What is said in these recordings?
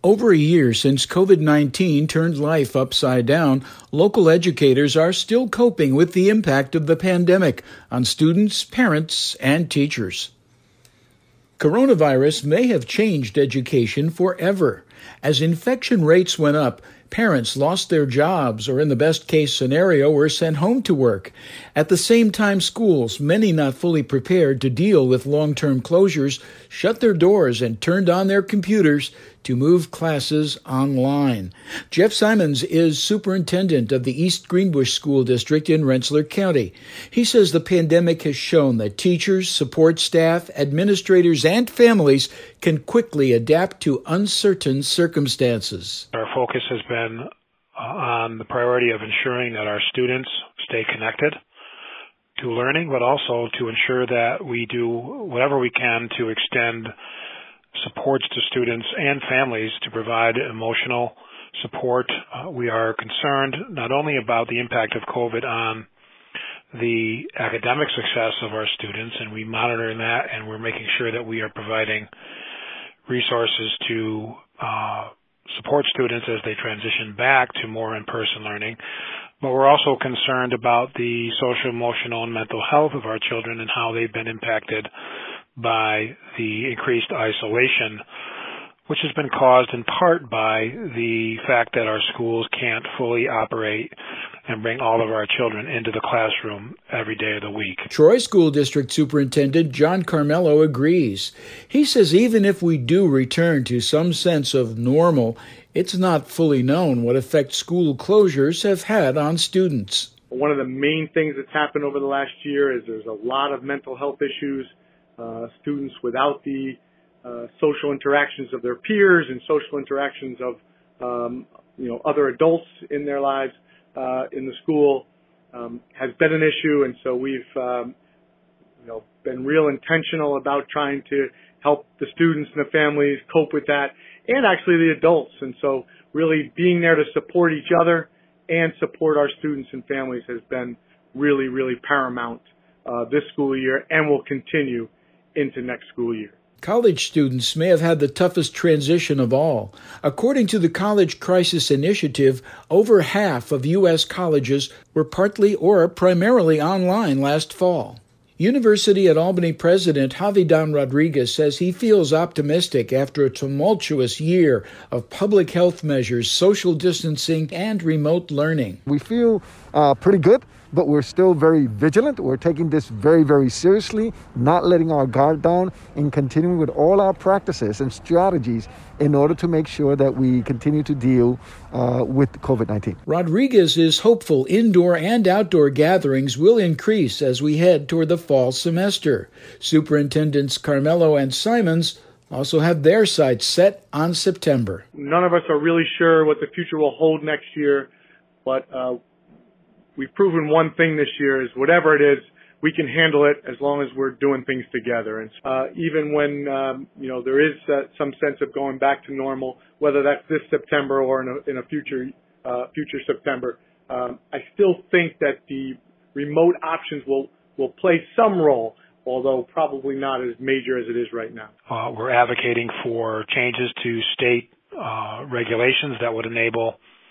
Over a year since COVID-19 turned life upside down, local educators are still coping with the impact of the pandemic on students, parents, and teachers. Coronavirus may have changed education forever. As infection rates went up, parents lost their jobs or, in the best-case scenario, were sent home to work. At the same time, schools, many not fully prepared to deal with long-term closures, shut their doors and turned on their computers to move classes online. Jeff Simons is superintendent of the East Greenbush School District in Rensselaer County. He says the pandemic has shown that teachers, support staff, administrators, and families can quickly adapt to uncertain circumstances. Our focus has been on the priority of ensuring that our students stay connected to learning, but also to ensure that we do whatever we can to extend supports to students and families to provide emotional support. We are concerned not only about the impact of COVID on the academic success of our students, and we monitor that, and we're making sure that we are providing resources to support students as they transition back to more in-person learning. But we're also concerned about the social, emotional, and mental health of our children and how they've been impacted by the increased isolation, which has been caused in part by the fact that our schools can't fully operate and bring all of our children into the classroom every day of the week. Troy School District Superintendent John Carmelo agrees. He says even if we do return to some sense of normal, it's not fully known what effect school closures have had on students. One of the main things that's happened over the last year is there's a lot of mental health issues. Students without the social interactions of their peers and social interactions of other adults in their lives in the school has been an issue, and so we've been real intentional about trying to help the students and the families cope with that, and actually the adults. And so really being there to support each other and support our students and families has been really, really paramount this school year, and will continue into next school year. College students may have had the toughest transition of all. According to the College Crisis Initiative, over half of U.S. colleges were partly or primarily online last fall. University at Albany President Javidan Rodriguez says he feels optimistic after a tumultuous year of public health measures, social distancing, and remote learning. We feel pretty good, but we're still very vigilant. We're taking this very, very seriously, not letting our guard down, and continuing with all our practices and strategies in order to make sure that we continue to deal with COVID-19. Rodriguez is hopeful indoor and outdoor gatherings will increase as we head toward the fall semester. Superintendents Carmelo and Simons also have their sights set on September. None of us are really sure what the future will hold next year, but we've proven one thing this year is whatever it is, we can handle it as long as we're doing things together. And even when there is some sense of going back to normal, whether that's this September or in a future September, I still think that the remote options will play some role, although probably not as major as it is right now. We're advocating for changes to state regulations that would enable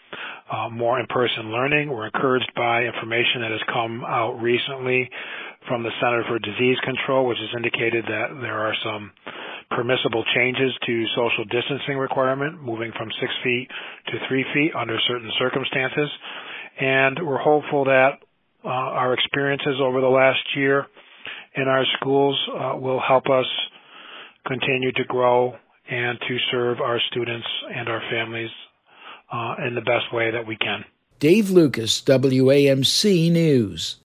more in-person learning. We're encouraged by information that has come out recently from the Center for Disease Control, which has indicated that there are some permissible changes to social distancing requirement, moving from 6 feet to 3 feet under certain circumstances. And we're hopeful that our experiences over the last year in our schools will help us continue to grow and to serve our students and our families in the best way that we can. Dave Lucas, WAMC News.